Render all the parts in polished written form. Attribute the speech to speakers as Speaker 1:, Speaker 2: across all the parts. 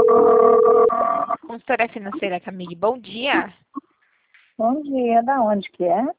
Speaker 1: Consultora financeira Camille, bom dia.
Speaker 2: Bom dia, da onde que é?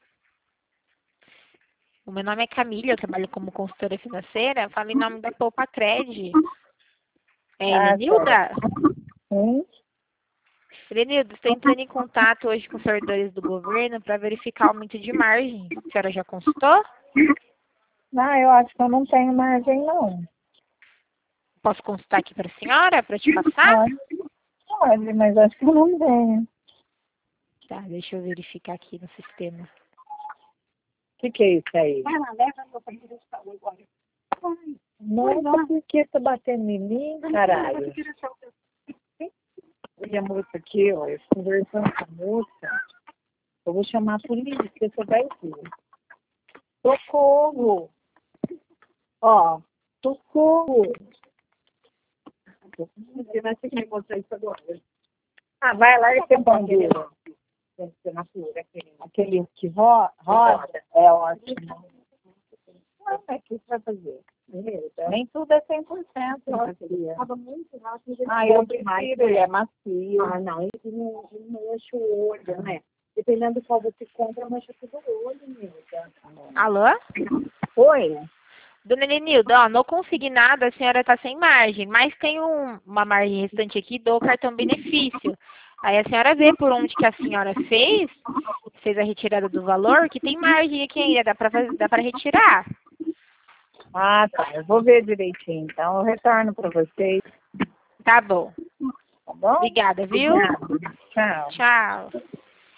Speaker 1: O meu nome é Camille, eu trabalho como consultora financeira. Falo em nome da Poupa Cred. É Helenilda?
Speaker 2: Sim.
Speaker 1: Helenilda, estou entrando em contato hoje com os servidores do governo para verificar o aumento de margem. A senhora já consultou?
Speaker 2: Ah, eu acho que eu não tenho margem, não.
Speaker 1: Posso consultar aqui para a senhora, para te passar?
Speaker 2: Pode, mas acho que eu não tenho.
Speaker 1: Tá, deixa eu verificar aqui no sistema.
Speaker 2: O que é isso aí? Vai lá, leva meu pai agora. Nossa, por que tá batendo em mim, caralho? Olha a moça aqui, ó, eu conversando com a moça. Eu vou chamar a polícia, você vai ver. Socorro! Ó, socorro! Você vai ter que me mostrar isso agora. Ah, vai lá e você bandeira. Aquele que roda é ótimo. Ah, mas o que você vai fazer? Nem tudo é 100%, minha filha. Ah, eu prefiro, ele é macio. Ah, não, ele não mancha o olho, né? Dependendo do qual você compra, mancha todo o olho, Nilda.
Speaker 1: Alô?
Speaker 2: Oi?
Speaker 1: Dona Helenilda, ó, não consegui nada, a senhora está sem margem, mas tem uma margem restante aqui do cartão benefício. Aí a senhora vê por onde que a senhora fez a retirada do valor, que tem margem aqui ainda, dá para retirar.
Speaker 2: Ah, tá. Eu vou ver direitinho, então eu retorno para vocês.
Speaker 1: Tá bom.
Speaker 2: Tá bom?
Speaker 1: Obrigada, viu?
Speaker 2: Obrigada. Tchau.
Speaker 1: Tchau.